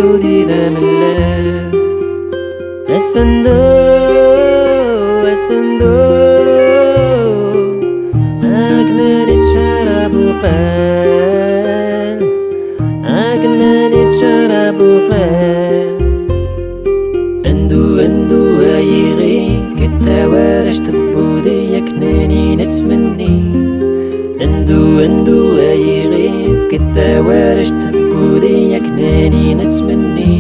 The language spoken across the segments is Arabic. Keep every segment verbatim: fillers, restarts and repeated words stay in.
غدودي دام الليل الصندوق الصندوق أكنني تشرب وقال أكنني تشرب وقال اندو اندو أيغي كتاوارش تبودي يكنني نتمني اندو اندو أيغي كتاوارش تبودي يكنني نتمني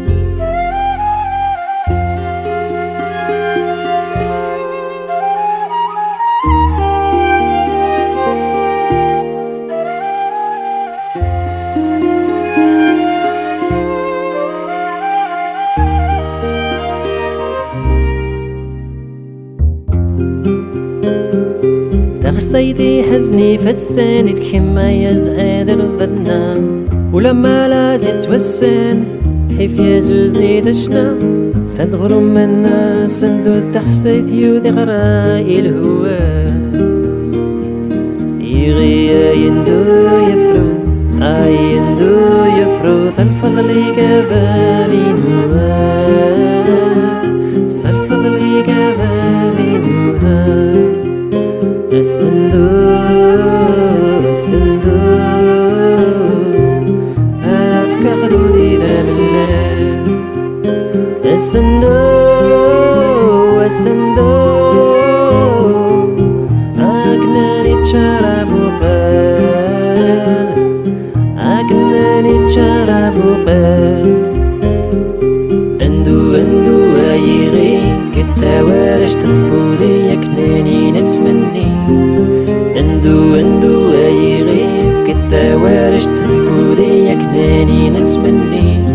تغصيدي حزني فالسان تكما يزعاد الفدنا ولما لازت والسان حيف يزوزني دشنا سندغرو منا سندو تخسيت يودي غرائي الهوا يغي يندو يفرو اي يندو يفرو سالفضلي كفالي نوا سالفضلي كفالي نوا الصندوق الصندوق أفكى غدودي دام الليل الصندوق الصندوق أكنني تشرب وقال أكنني تشرب وقال اندو اندو أيغي كتاوارش تبودي يكنني نتمني اندو اندو أيغي كتاوارش تبودي يكنني نتمني